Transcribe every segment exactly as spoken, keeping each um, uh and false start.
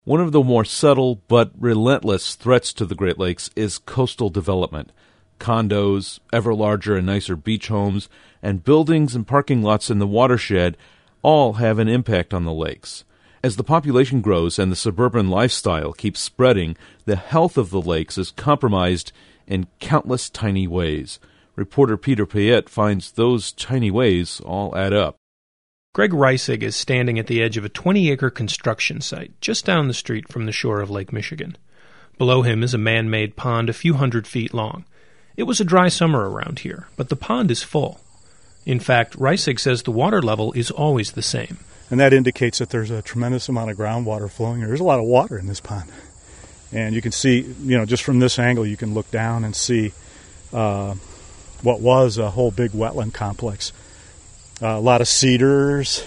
One of the more subtle but relentless threats to the Great Lakes is coastal development. Condos, ever larger and nicer beach homes, and buildings and parking lots in the watershed all have an impact on the lakes. As the population grows and the suburban lifestyle keeps spreading, the health of the lakes is compromised in countless tiny ways. Reporter Peter Payette finds those tiny ways all add up. Greg Reisig is standing at the edge of a twenty-acre construction site just down the street from the shore of Lake Michigan. Below him is a man-made pond a few hundred feet long. It was a dry summer around here, but the pond is full. In fact, Reisig says the water level is always the same. And that indicates that there's a tremendous amount of groundwater flowing. There's a lot of water in this pond. And you can see, you know, just from this angle, you can look down and see uh, what was a whole big wetland complex. Uh, a lot of cedars,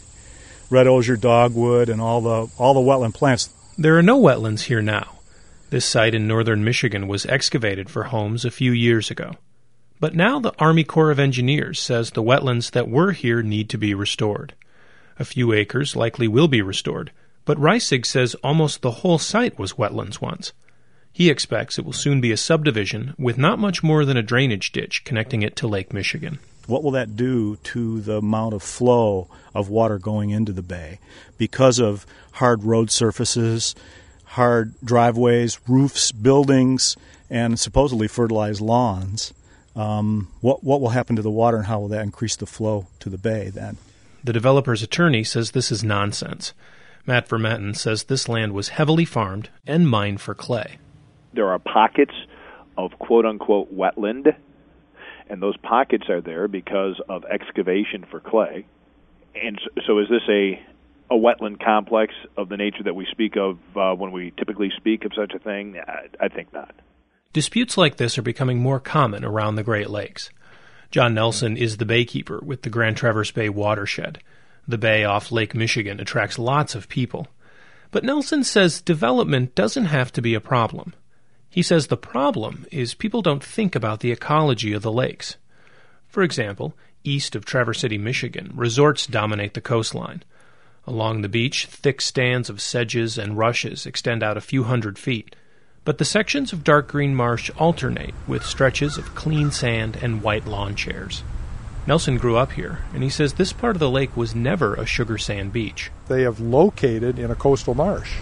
red osier dogwood, and all the all the wetland plants. There are no wetlands here now. This site in northern Michigan was excavated for homes a few years ago. But now the Army Corps of Engineers says the wetlands that were here need to be restored. A few acres likely will be restored, but Reisig says almost the whole site was wetlands once. He expects it will soon be a subdivision with not much more than a drainage ditch connecting it to Lake Michigan. What will that do to the amount of flow of water going into the bay? Because of hard road surfaces, hard driveways, roofs, buildings, and supposedly fertilized lawns, um, what what will happen to the water, and how will that increase the flow to the bay then? The developer's attorney says this is nonsense. Matt Vermetten says this land was heavily farmed and mined for clay. There are pockets of quote-unquote wetland, and those pockets are there because of excavation for clay. And so, so is this a a wetland complex of the nature that we speak of uh, when we typically speak of such a thing? I, I think not. Disputes like this are becoming more common around the Great Lakes. John Nelson is the baykeeper with the Grand Traverse Bay watershed. The bay off Lake Michigan attracts lots of people. But Nelson says development doesn't have to be a problem. He says the problem is people don't think about the ecology of the lakes. For example, east of Traverse City, Michigan, resorts dominate the coastline. Along the beach, thick stands of sedges and rushes extend out a few hundred feet, but the sections of dark green marsh alternate with stretches of clean sand and white lawn chairs. Nelson grew up here, and he says this part of the lake was never a sugar sand beach. They have located in a coastal marsh.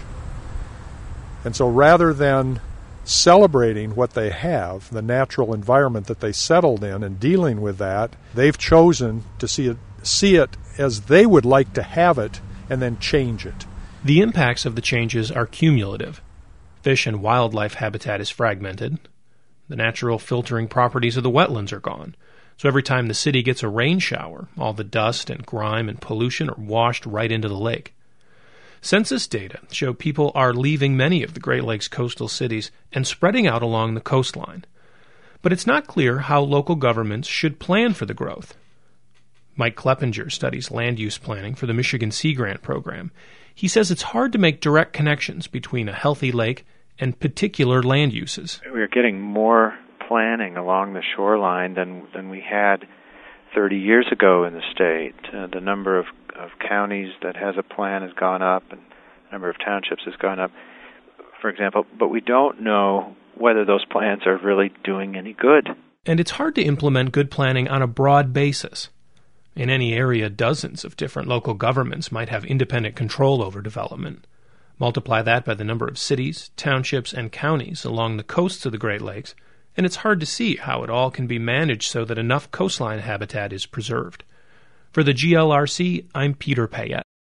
And so rather than celebrating what they have, the natural environment that they settled in, and dealing with that, they've chosen to see it, see it as they would like to have it, and then change it. The impacts of the changes are cumulative. Fish and wildlife habitat is fragmented. The natural filtering properties of the wetlands are gone. So every time the city gets a rain shower, all the dust and grime and pollution are washed right into the lake. Census data show people are leaving many of the Great Lakes coastal cities and spreading out along the coastline. But it's not clear how local governments should plan for the growth. Mike Kleppinger studies land use planning for the Michigan Sea Grant program. He says it's hard to make direct connections between a healthy lake and particular land uses. We're getting more planning along the shoreline than than we had thirty years ago in the state. Uh, the number of, of counties that has a plan has gone up, and the number of townships has gone up, for example. But we don't know whether those plans are really doing any good. And it's hard to implement good planning on a broad basis. In any area, dozens of different local governments might have independent control over development. Multiply that by the number of cities, townships, and counties along the coasts of the Great Lakes, and it's hard to see how it all can be managed so that enough coastline habitat is preserved. For the G L R C, I'm Peter Payette.